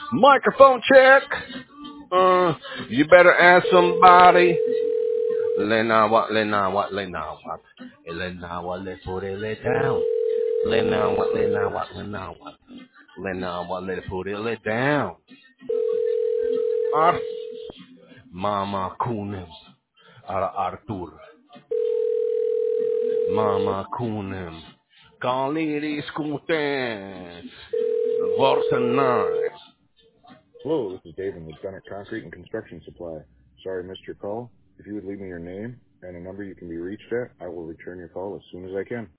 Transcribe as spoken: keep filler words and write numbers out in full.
Microphone check. Uh, you better ask somebody. Let now what, let now what, let now what. Let now what, let's put it let down. Let now what, let now what, let now what. Let now what, let's put it let down. Ar Mama Kunim. Ar Artur. Mama Kunim. Kaliri Skuten. Vorsenar. Hello, this is David with Bennett Concrete and Construction Supply. Sorry I missed your call. If you would leave me your name and a number you can be reached at, I will return your call as soon as I can.